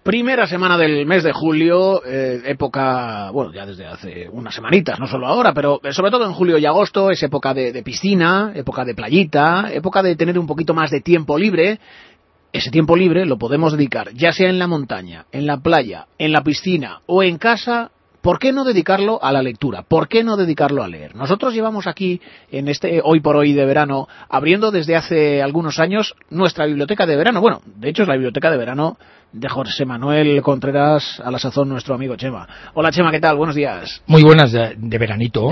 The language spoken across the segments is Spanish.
Primera semana del mes de julio, época, bueno, ya desde hace unas semanitas, no solo ahora, pero sobre todo en julio y agosto, es época de piscina, época de playita, época de tener un poquito más de tiempo libre. Ese tiempo libre lo podemos dedicar, ya sea en la montaña, en la playa, en la piscina o en casa. ¿Por qué no dedicarlo a la lectura? ¿Por qué no dedicarlo a leer? Nosotros llevamos aquí, en este Hoy por Hoy de verano, abriendo desde hace algunos años nuestra biblioteca de verano. Bueno, de hecho es la biblioteca de verano de José Manuel Contreras, a la sazón nuestro amigo Chema. Hola Chema, ¿qué tal? Buenos días. Muy buenas, de veranito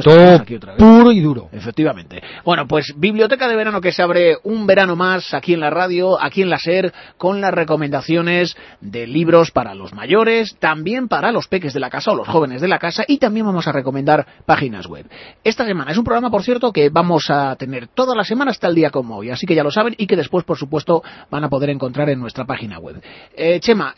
puro y duro. Efectivamente. Bueno, pues biblioteca de verano que se abre un verano más aquí en la radio, aquí en la SER, con las recomendaciones de libros para los mayores, también para los peques de la casa o los jóvenes de la casa, y también vamos a recomendar páginas web. Esta semana es un programa, por cierto, que vamos a tener toda la semana hasta el día como hoy, así que ya lo saben, y que después, por supuesto, van a poder encontrar en nuestra página web. Chema,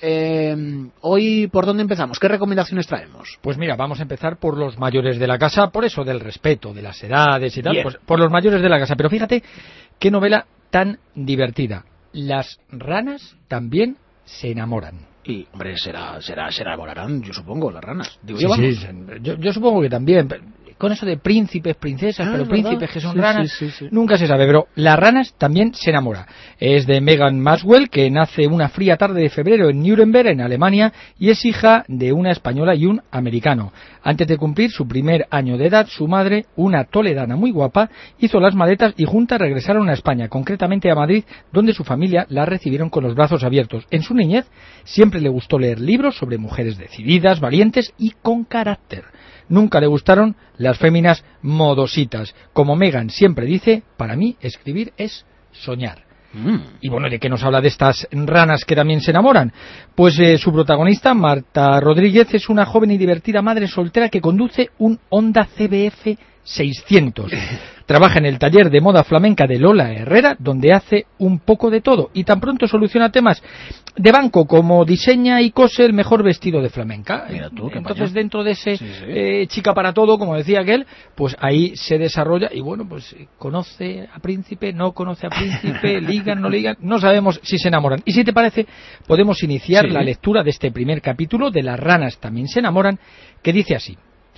hoy ¿por dónde empezamos? ¿Qué recomendaciones traemos? Pues mira, vamos a empezar por los mayores de la casa, por eso del respeto, de las edades y tal, pues por los mayores de la casa. Pero fíjate qué novela tan divertida. Las ranas también se enamoran. Y, hombre, se enamorarán, yo supongo, las ranas. Digo, sí, yo supongo que también. Con eso de príncipes, princesas, pero príncipes que son ranas, nunca se sabe. Pero las ranas también se enamora. Es de Megan Maxwell, que nace una fría tarde de febrero en Nuremberg, en Alemania, y es hija de una española y un americano. Antes de cumplir su primer año de edad, su madre, una toledana muy guapa, hizo las maletas y juntas regresaron a España, concretamente a Madrid, donde su familia la recibieron con los brazos abiertos. En su niñez siempre le gustó leer libros sobre mujeres decididas, valientes y con carácter. Nunca le gustaron las féminas modositas. Como Megan siempre dice, para mí escribir es soñar. Y bueno, ¿de qué nos habla de estas ranas que también se enamoran? Pues su protagonista, Marta Rodríguez, es una joven y divertida madre soltera que conduce un Honda CBF 600. Trabaja en el taller de moda flamenca de Lola Herrera, donde hace un poco de todo, y tan pronto soluciona temas de banco como diseña y cose el mejor vestido de flamenca. Entonces, dentro de ese chica para todo, como decía aquel, pues ahí se desarrolla, y bueno, pues conoce a príncipe, no conoce a príncipe, ligan, no ligan, no sabemos si se enamoran. Y si te parece, podemos iniciar la lectura de este primer capítulo de Las ranas también se enamoran, que dice así: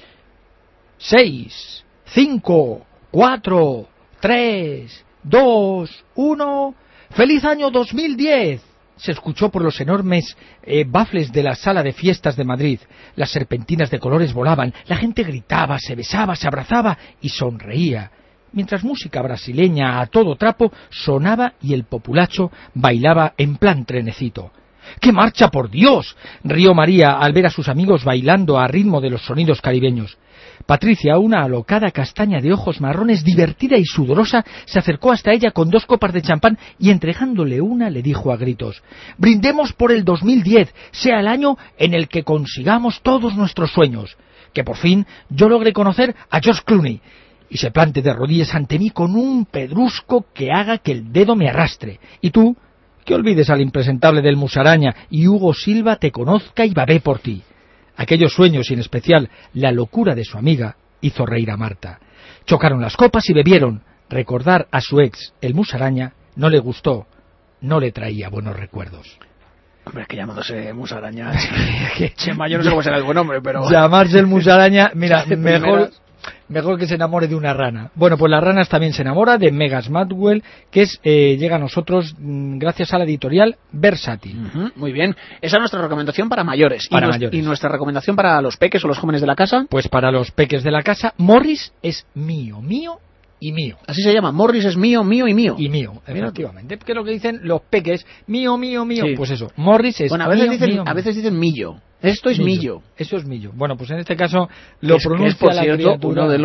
6, 5, 4, 3, 2, 1... ¡Feliz año 2010! Se escuchó por los enormes bafles de la sala de fiestas de Madrid. Las serpentinas de colores volaban, la gente gritaba, se besaba, se abrazaba y sonreía, mientras música brasileña a todo trapo sonaba y el populacho bailaba en plan trenecito. ¡Qué marcha, por Dios!, rió María al ver a sus amigos bailando a ritmo de los sonidos caribeños. Patricia, una alocada castaña de ojos marrones, divertida y sudorosa, se acercó hasta ella con 2 copas de champán y entregándole una le dijo a gritos: «Brindemos por el 2010, sea el año en el que consigamos todos nuestros sueños, que por fin yo logre conocer a George Clooney y se plante de rodillas ante mí con un pedrusco que haga que el dedo me arrastre, y tú, que olvides al impresentable del Musaraña y Hugo Silva te conozca y babé por ti». Aquellos sueños, y en especial la locura de su amiga, hizo reír a Marta. Chocaron las copas y bebieron. Recordar a su ex, el Musaraña, no le gustó, no le traía buenos recuerdos. Hombre, es que llamándose Musaraña, Chema, yo no sé cómo será el buen hombre, pero... Llamarse el Musaraña, mira, mejor que se enamore de una rana. Bueno, pues las ranas también se enamora de Megan Maxwell, que llega a nosotros gracias a la editorial Versátil. Muy bien. Esa es nuestra recomendación para mayores. Mayores. ¿Y nuestra recomendación para los peques o los jóvenes de la casa? Pues para los peques de la casa, Morris es mío, mío y mío. Así se llama, Morris es mío, mío y mío. Y mío, efectivamente. ¿Qué es lo que dicen los peques? Mío, mío, mío. Sí. Pues eso, Morris es mío, a veces dicen millo. Esto es millo. Eso es millo. Bueno, pues en este caso lo pronuncia es, por cierto, la criatura. Uno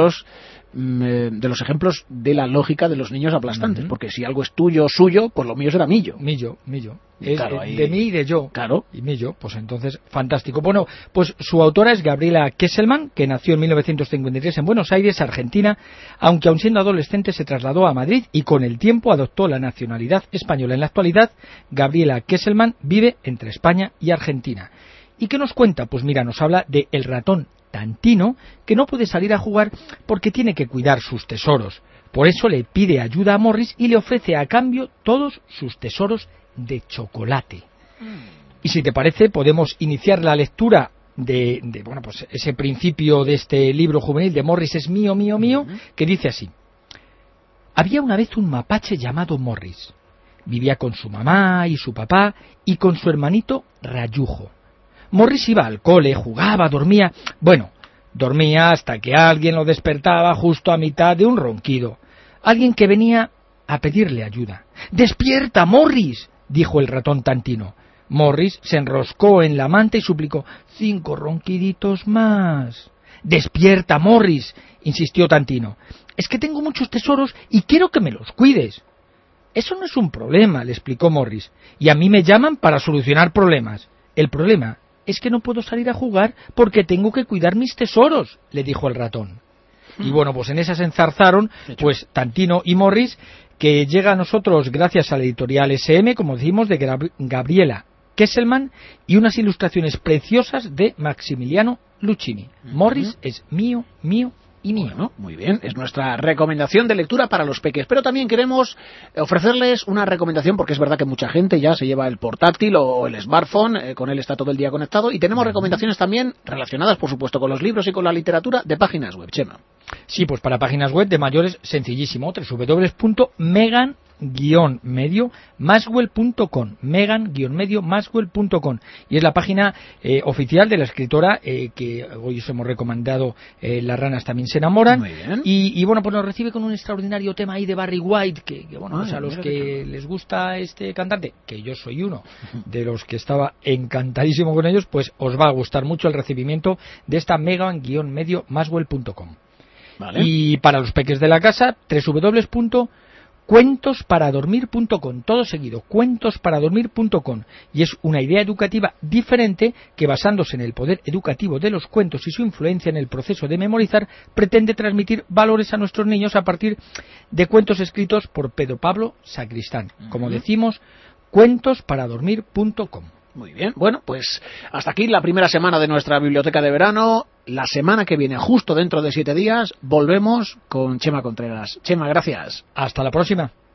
de los ejemplos de la lógica de los niños aplastantes, porque si algo es tuyo o suyo, pues lo mío será millo. Millo. Claro, de mí y de yo. Claro. Y millo, pues entonces, fantástico. Bueno, pues su autora es Gabriela Kesselman, que nació en 1953 en Buenos Aires, Argentina, aunque aun siendo adolescente se trasladó a Madrid y con el tiempo adoptó la nacionalidad española. En la actualidad, Gabriela Kesselman vive entre España y Argentina. ¿Y qué nos cuenta? Pues mira, nos habla de el ratón Tantino, que no puede salir a jugar porque tiene que cuidar sus tesoros. Por eso le pide ayuda a Morris y le ofrece a cambio todos sus tesoros de chocolate. Y si te parece, podemos iniciar la lectura de bueno, pues ese principio de este libro juvenil de Morris es mío, mío, mío, que dice así. Había una vez un mapache llamado Morris. Vivía con su mamá y su papá y con su hermanito Rayujo. Morris iba al cole, jugaba, dormía. Bueno, dormía hasta que alguien lo despertaba justo a mitad de un ronquido. Alguien que venía a pedirle ayuda. ¡Despierta, Morris!, dijo el ratón Tantino. Morris se enroscó en la manta y suplicó: 5 ronquiditos más. ¡Despierta, Morris!, insistió Tantino. Es que tengo muchos tesoros y quiero que me los cuides. Eso no es un problema, le explicó Morris, y a mí me llaman para solucionar problemas. El problema es que no puedo salir a jugar porque tengo que cuidar mis tesoros, le dijo el ratón. Y bueno, pues en esas se enzarzaron pues Tantino y Morris, que llega a nosotros gracias a la editorial SM, como decimos, de Gabriela Kesselman, y unas ilustraciones preciosas de Maximiliano Luchini. Morris es mío, mío y mío. Bueno, muy bien, es nuestra recomendación de lectura para los peques, pero también queremos ofrecerles una recomendación, porque es verdad que mucha gente ya se lleva el portátil o el smartphone, con él está todo el día conectado, y tenemos recomendaciones también relacionadas, por supuesto, con los libros y con la literatura de páginas web. Chema. Sí, pues para páginas web de mayores, sencillísimo, www.megan-medio-maswell.com, megan-medio-maswell.com, y es la página oficial de la escritora que hoy os hemos recomendado, Las ranas también se enamoran. Muy bien. Y bueno, pues nos recibe con un extraordinario tema ahí de Barry White, que bueno, pues a los que les gusta este cantante, que yo soy uno de los que estaba encantadísimo con ellos, pues os va a gustar mucho el recibimiento de esta megan-medio-maswell.com. Vale. Y para los peques de la casa, www.cuentosparadormir.com, todo seguido, cuentosparadormir.com, y es una idea educativa diferente que, basándose en el poder educativo de los cuentos y su influencia en el proceso de memorizar, pretende transmitir valores a nuestros niños a partir de cuentos escritos por Pedro Pablo Sacristán. Como decimos, cuentosparadormir.com. Muy bien, bueno, pues hasta aquí la primera semana de nuestra biblioteca de verano. La semana que viene, justo dentro de 7 días, volvemos con Chema Contreras. Chema, gracias. Hasta la próxima.